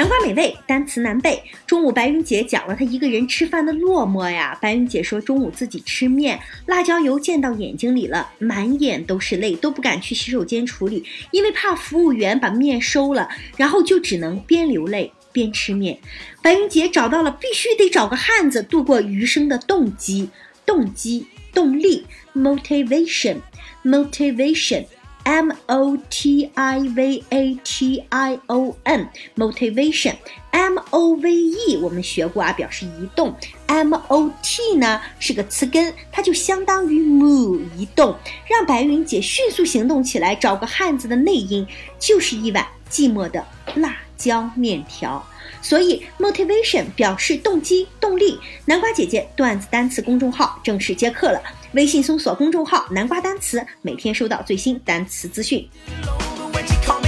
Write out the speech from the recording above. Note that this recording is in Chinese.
南瓜美味，单词难背。中午白云姐讲了她一个人吃饭的落寞呀。白云姐说中午自己吃面，辣椒油溅到眼睛里了，满眼都是泪，都不敢去洗手间处理，因为怕服务员把面收了，然后就只能边流泪边吃面。白云姐找到了必须得找个汉子度过余生的动机，动力 motivation motivation move 我们学过啊，表示移动。 mot 呢是个词根，它就相当于 move 移动，让白云姐迅速行动起来。找个汉子的内因就是一碗寂寞的辣椒面条，所以 motivation 表示动机动力。南瓜姐姐段子单词公众号正式接课了，微信搜索公众号南瓜单词，每天收到最新单词资讯。